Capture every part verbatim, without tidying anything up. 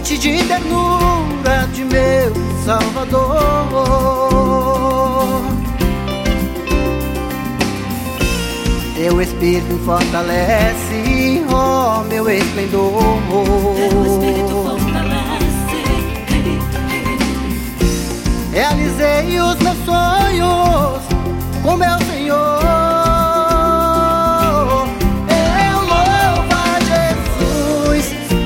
fonte de ternura de meu Salvador. Teu Espírito me fortalece, ó meu esplendor. Teu Espírito fortalece. Realizei os meus sonhos com meu Senhor. Eu louvo a Jesus,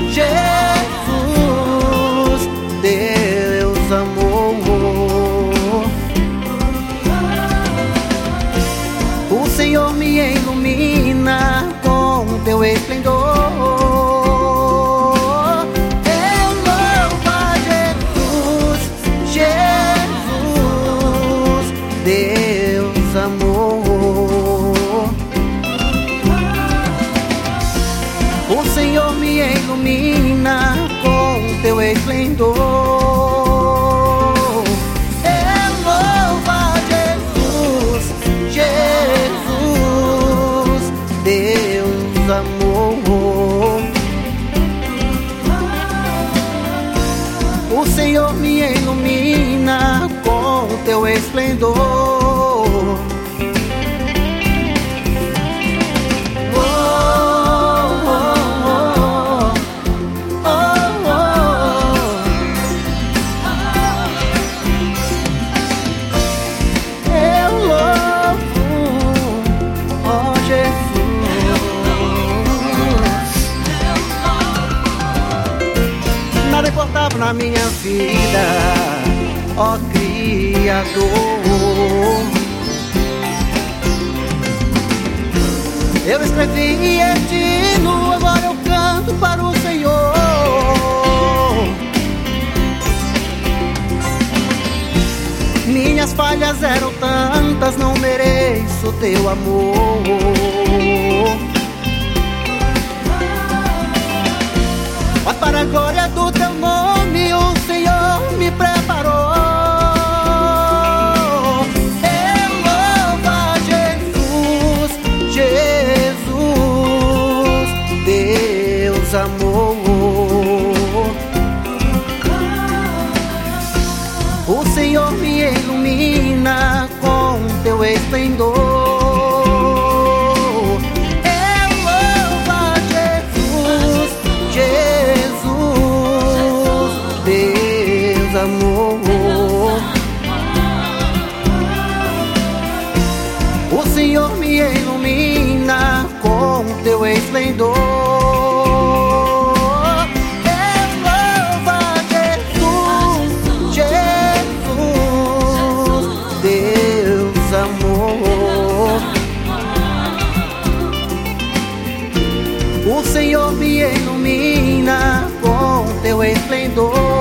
Jesus, Deus amor. O Senhor me ilumina com teu esplendor. Deus amor. O Senhor me ilumina com teu esplendor. Eu louvo a Jesus, Jesus, Deus amor. O Senhor me ilumina com teu esplendor. Nada importava na minha vida, ó Criador. Eu escrevi este hino, agora eu canto para o Senhor. Minhas falhas eram tantas, não mereço teu amor. Mas para a glória do teu nome o Senhor me preparou. Eu louvo a Jesus, Jesus, Deus amor. O Senhor me ilumina com teu esplendor. Amor. O Senhor me ilumina com teu esplendor. Eu louvo a Jesus, Jesus, Deus amor. O Senhor me ilumina com teu esplendor.